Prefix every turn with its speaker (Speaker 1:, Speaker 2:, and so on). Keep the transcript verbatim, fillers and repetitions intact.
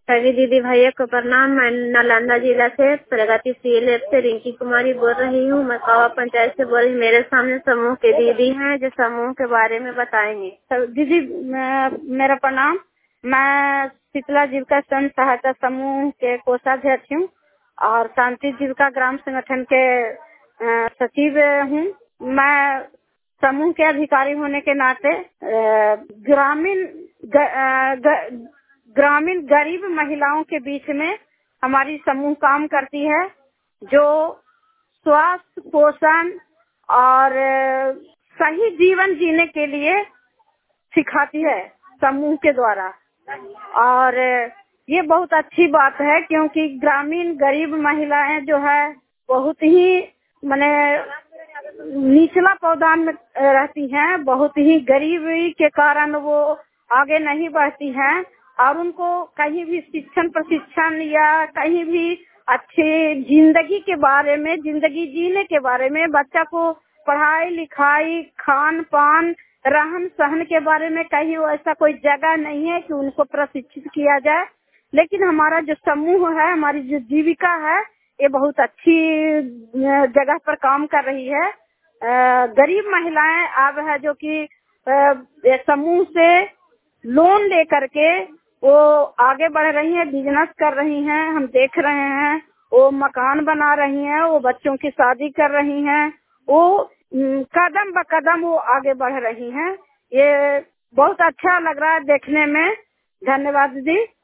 Speaker 1: सभी दीदी भाइयों को प्रणाम। मैं नालंदा जिला से प्रगतिशील से रिंकी कुमारी बोल रही हूँ। मैं कावा पंचायत से बोल रही हूँ। मेरे सामने समूह के दीदी हैं जो समूह के बारे में बताएंगे।
Speaker 2: तो दीदी मेरा प्रणाम। मैं शीतला जीविका स्वयं सहायता समूह के कोषाध्यक्ष हूँ और शांति जीविका ग्राम संगठन के सचिव हूँ। मैं समूह के अधिकारी होने के नाते ग्रामीण ग्रामीण गरीब महिलाओं के बीच में हमारी समूह काम करती है, जो स्वास्थ्य पोषण और सही जीवन जीने के लिए सिखाती है समूह के द्वारा। और ये बहुत अच्छी बात है क्योंकि ग्रामीण गरीब महिलाएं जो है बहुत ही माने निचला पौधा में रहती हैं, बहुत ही गरीबी के कारण वो आगे नहीं बढ़ती हैं और उनको कहीं भी शिक्षण प्रशिक्षण या कहीं भी अच्छी जिंदगी के बारे में, जिंदगी जीने के बारे में, बच्चा को पढ़ाई लिखाई खान पान रहन सहन के बारे में कहीं ऐसा कोई जगह नहीं है कि उनको प्रशिक्षित किया जाए। लेकिन हमारा जो समूह है, हमारी जो जीविका है, ये बहुत अच्छी जगह पर काम कर रही है। गरीब महिलाएं अब है जो कि समूह से लोन लेकर के वो आगे बढ़ रही हैं, बिजनेस कर रही हैं। हम देख रहे हैं वो मकान बना रही हैं, वो बच्चों की शादी कर रही हैं, वो कदम ब कदम वो आगे बढ़ रही हैं। ये बहुत अच्छा लग रहा है देखने में। धन्यवाद दीदी।